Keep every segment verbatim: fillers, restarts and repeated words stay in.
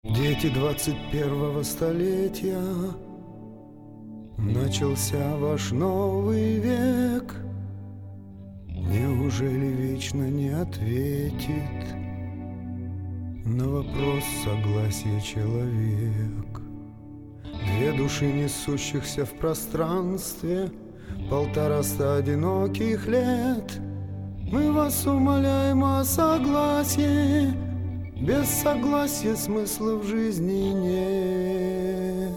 Дети двадцать первого столетия, начался ваш новый век. Неужели вечно не ответит на вопрос согласия человек? Две души, несущихся в пространстве, полтораста одиноких лет. Мы вас умоляем о согласии, без согласия смысла в жизни нет.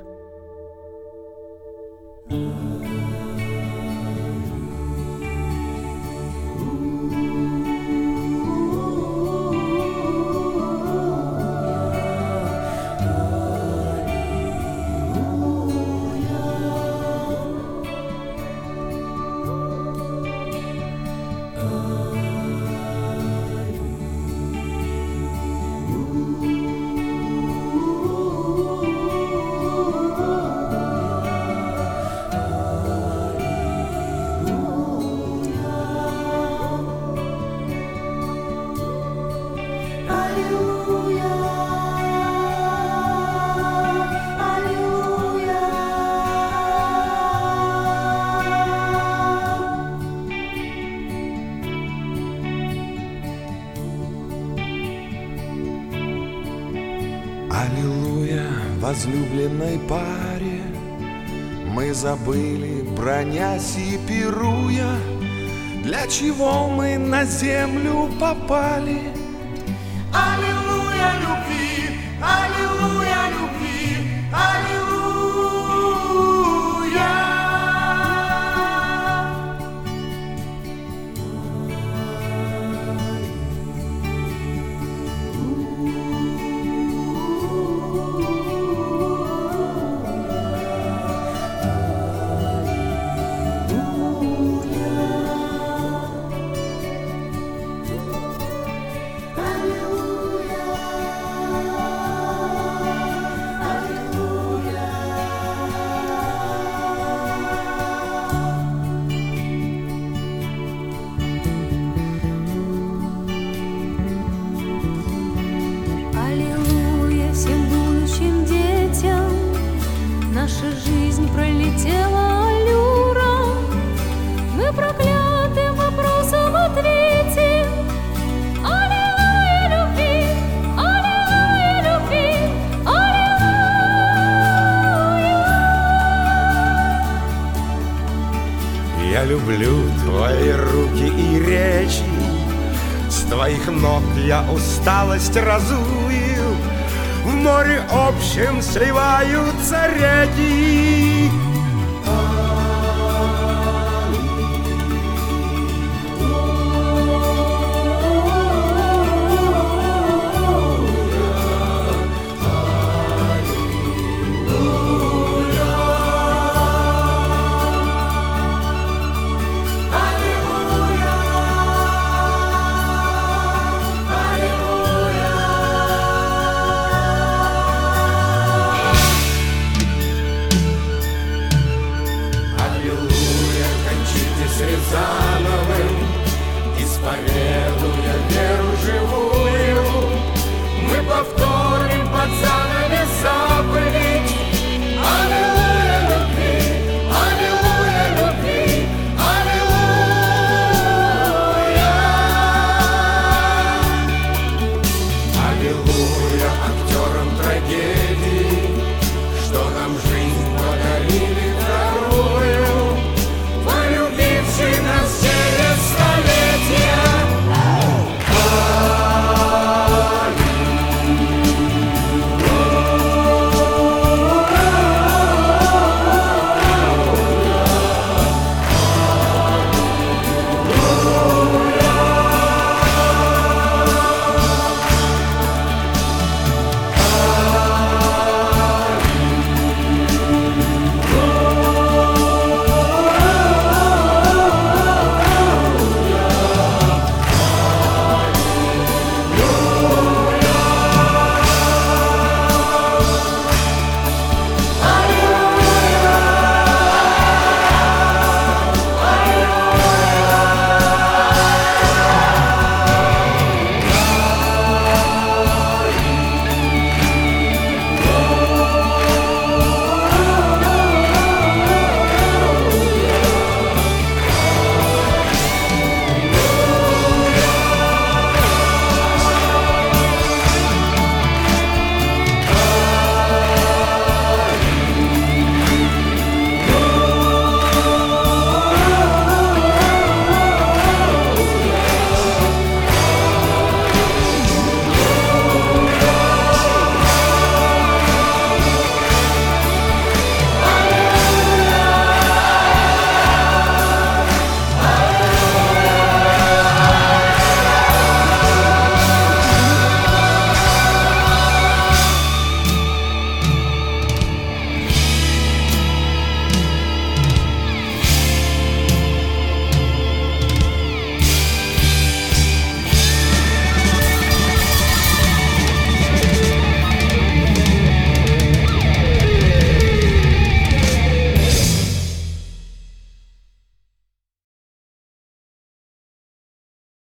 Аллилуйя, возлюбленной паре, мы забыли, бронясь и пируя, для чего мы на землю попали. Аллилуйя любви, аллилуйя любви, аллилуйя. Наша жизнь пролетела аллюром, мы проклятым вопросом ответим. Аллилуйя любви, аллилуйя любви, аллилуйя. Я люблю твои руки и речи, с твоих ног я усталость разую. В море общем сливаются реки.